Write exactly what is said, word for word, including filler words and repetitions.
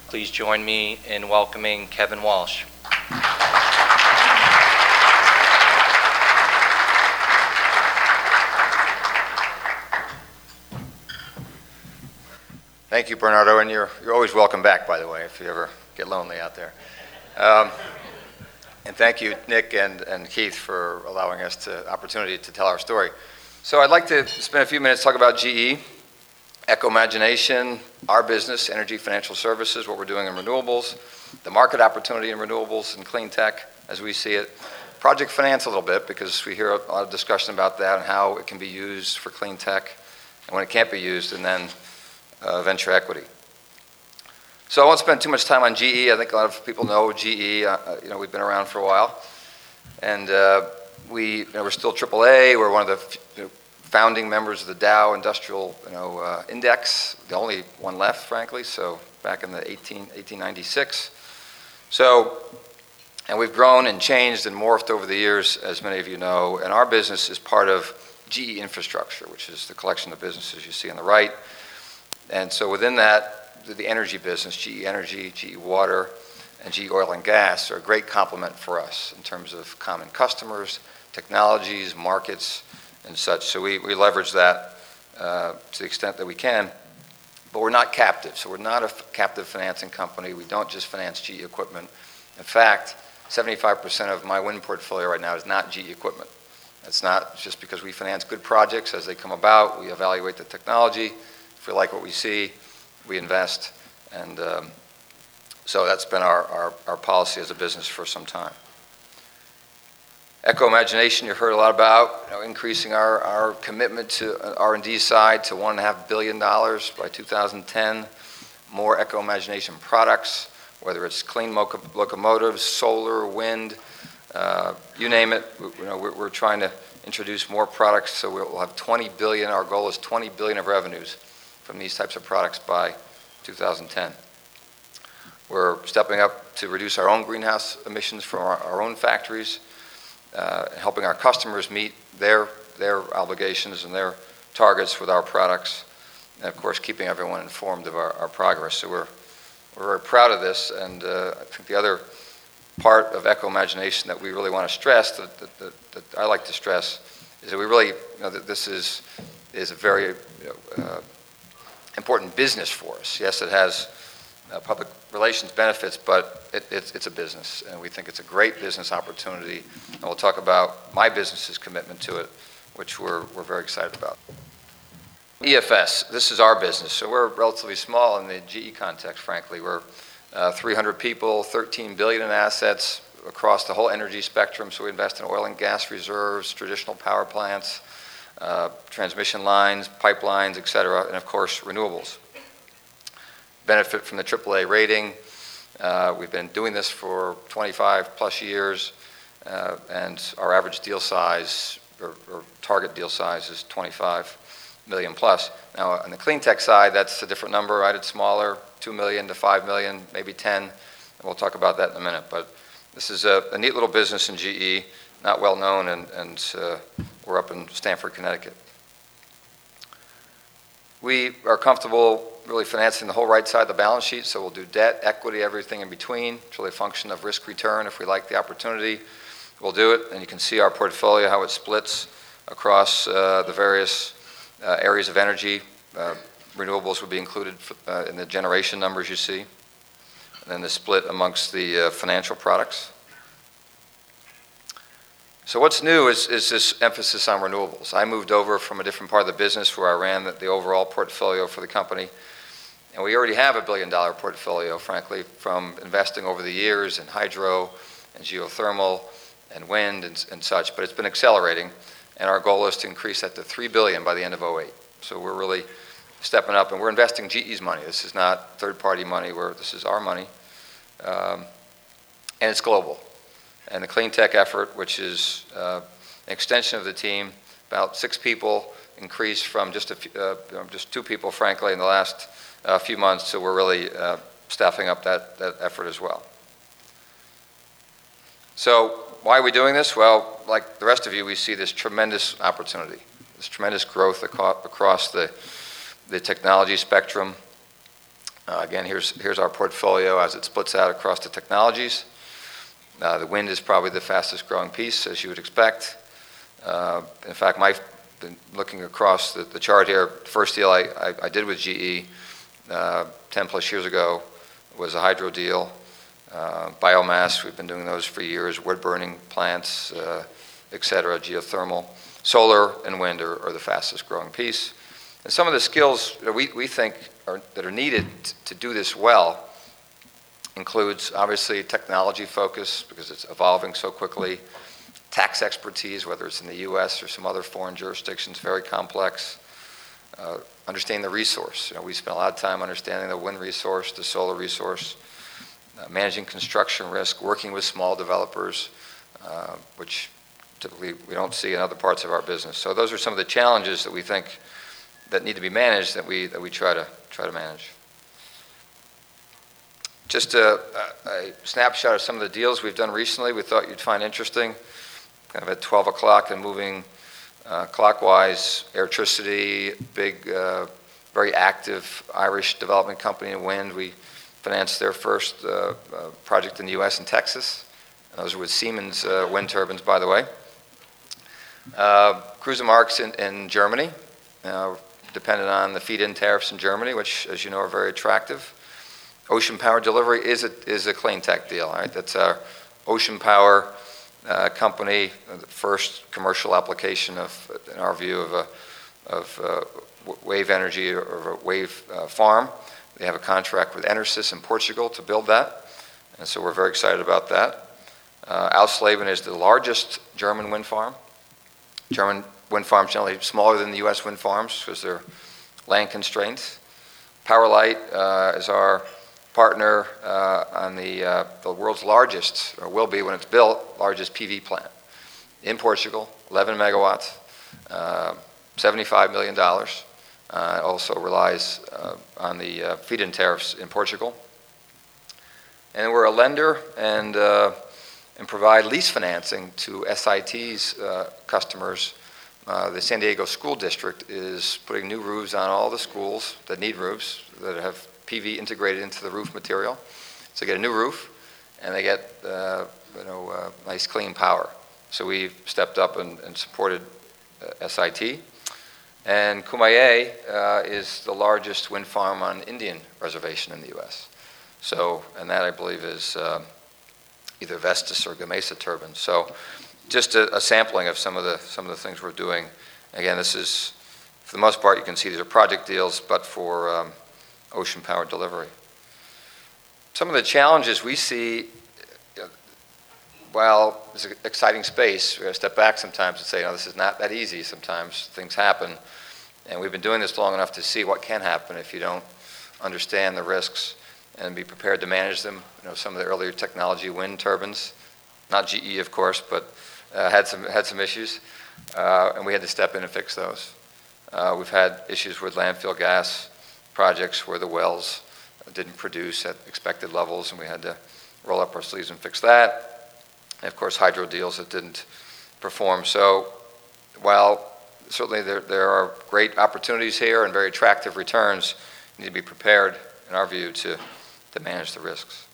Please join me in welcoming Kevin Walsh. Thank you, Bernardo, and you're, you're always welcome back, by the way, if you ever get lonely out there. Um, and thank you, Nick and, and Keith, for allowing us the opportunity to tell our story. So I'd like to spend a few minutes talking about G E, Eco-Imagination, our business, energy financial services, what we're doing in renewables, the market opportunity in renewables and clean tech as we see it, project finance a little bit, because we hear a lot of discussion about that and how it can be used for clean tech and when it can't be used, and then Uh, venture equity. So I won't spend too much time on G E. I think a lot of people know G E. Uh, you know, we've been around for a while, and uh, we you know, we're still triple A. We're one of the you know, founding members of the Dow Industrial you know uh, Index, the only one left, frankly. So back in the eighteen ninety-six. So, and we've grown and changed and morphed over the years, as many of you know. And our business is part of G E Infrastructure, which is the collection of businesses you see on the right. And so within that, the energy business, G E Energy, G E Water, and G E Oil and Gas are a great complement for us in terms of common customers, technologies, markets, and such. So we, we leverage that uh, to the extent that we can. But we're not captive. So we're not a f- captive financing company. We don't just finance G E equipment. In fact, seventy-five percent of my wind portfolio right now is not G E equipment. It's not just because we finance good projects as they come about. We evaluate the technology. If we like what we see, we invest, and um, so that's been our, our, our policy as a business for some time. Eco-Imagination, you've heard a lot about, you know, increasing our, our commitment to R and D side to one and a half billion dollars by two thousand ten. More Eco-Imagination products, whether it's clean loco- locomotives, solar, wind, uh, you name it. We, you know, we're, we're trying to introduce more products, so we'll have twenty billion. Our goal is twenty billion of revenues from these types of products by two thousand ten. We're stepping up to reduce our own greenhouse emissions from our, our own factories, uh, helping our customers meet their, their obligations and their targets with our products, and of course keeping everyone informed of our, our progress. So we're, we're very proud of this, and uh, I think the other part of Eco-Imagination that we really want to stress, that, that, that, that I like to stress, is that we really, you know, that this is, is a very, you know, uh, important business for us. Yes, it has uh, public relations benefits, but it, it's, it's a business, and we think it's a great business opportunity. And we'll talk about my business's commitment to it, which we're, we're very excited about. E F S, this is our business. So we're relatively small in the G E context, frankly. We're uh, three hundred people, thirteen billion in assets across the whole energy spectrum. So we invest in oil and gas reserves, traditional power plants, Uh, transmission lines, pipelines, et cetera, and of course renewables. Benefit from the triple A rating. Uh, we've been doing this for twenty-five plus years, uh, and our average deal size, or, or target deal size, is twenty-five million plus. Now on the clean tech side, that's a different number, right? It's smaller, two million to five million, maybe ten, and we'll talk about that in a minute. But this is a, a neat little business in G E, not well known, and, and uh, we're up in Stamford, Connecticut. We are comfortable really financing the whole right side of the balance sheet, so we'll do debt, equity, everything in between. It's really a function of risk return. If we like the opportunity, we'll do it. And you can see our portfolio, how it splits across uh, the various uh, areas of energy. Uh, renewables would be included uh, in the generation numbers you see. And then the split amongst the uh, financial products. So what's new is, is this emphasis on renewables. I moved over from a different part of the business where I ran the, the overall portfolio for the company. And we already have a billion dollar portfolio, frankly, from investing over the years in hydro and geothermal and wind and, and such, but it's been accelerating. And our goal is to increase that to three billion dollars by the end of oh eight. So we're really stepping up, and we're investing G E's money. This is not third-party money, where this is our money. Um, and it's global. And the clean tech effort, which is uh, an extension of the team, about six people, increased from just a few, uh, just two people, frankly, in the last uh, few months. So we're really uh, staffing up that, that effort as well. So why are we doing this? Well, like the rest of you, we see this tremendous opportunity, this tremendous growth across the, the technology spectrum. Uh, Again, here's, here's our portfolio as it splits out across the technologies. Uh, The wind is probably the fastest growing piece, as you would expect. Uh, In fact, my, been looking across the, the chart here, first deal I, I, I did with G E uh, ten plus years ago was a hydro deal. Uh, biomass, we've been doing those for years, wood burning plants, uh, et cetera, geothermal. Solar and wind are, are the fastest growing piece. And some of the skills that we, we think are, that are needed to do this well includes obviously technology focus because it's evolving so quickly, tax expertise, whether it's in the U S or some other foreign jurisdictions, very complex. Uh, understanding the resource. You know, we spent a lot of time understanding the wind resource, the solar resource, uh, managing construction risk, working with small developers, uh, which typically we don't see in other parts of our business. So those are some of the challenges that we think that need to be managed that we that we try to try to manage. Just a, a snapshot of some of the deals we've done recently we thought you'd find interesting. Kind of at twelve o'clock and moving uh, clockwise, Airtricity, big, uh, very active Irish development company in wind. We financed their first uh, uh, project in the U S and Texas. And those are with Siemens uh, wind turbines, by the way. Uh, Cruise Marks in, in Germany, uh, dependent on the feed-in tariffs in Germany, which, as you know, are very attractive. Ocean Power Delivery is a, is a clean tech deal, right? That's our Ocean Power uh, company, the first commercial application of, in our view, of a of uh, wave energy or, or a wave uh, farm. They have a contract with Enersys in Portugal to build that, and so we're very excited about that. Uh, Ausleben is the largest German wind farm. German wind farms generally smaller than the U S wind farms because they're land constraints. Powerlight uh, is our partner uh, on the, uh, the world's largest, or will be when it's built, largest P V plant in Portugal, eleven megawatts, uh, seventy-five million dollars. Uh, also relies uh, on the uh, feed-in tariffs in Portugal. And we're a lender and, uh, and provide lease financing to S I T's uh, customers. Uh, the San Diego School District is putting new roofs on all the schools that need roofs that have P V integrated into the roof material. So they get a new roof and they get uh, you know, uh, nice clean power. So we've stepped up and, and supported uh, S I T. And Kumeyaay uh, is the largest wind farm on Indian reservation in the U S. So, and that I believe is uh, either Vestas or Gamesa turbines. So just a, a sampling of some of the some of the things we're doing. Again, this is, for the most part, you can see these are project deals, but for um, Ocean Power Delivery. Some of the challenges we see, uh, while it's an exciting space, we got to step back sometimes and say, no, this is not that easy. Sometimes things happen, and we've been doing this long enough to see what can happen if you don't understand the risks and be prepared to manage them. You know, some of the earlier technology, wind turbines, not G E, of course, but uh, had some had some issues, uh, and we had to step in and fix those. Uh, we've had issues with landfill gas projects where the wells didn't produce at expected levels, and we had to roll up our sleeves and fix that. And of course, hydro deals that didn't perform. So while certainly there, there are great opportunities here and very attractive returns, you need to be prepared, in our view, to, to manage the risks.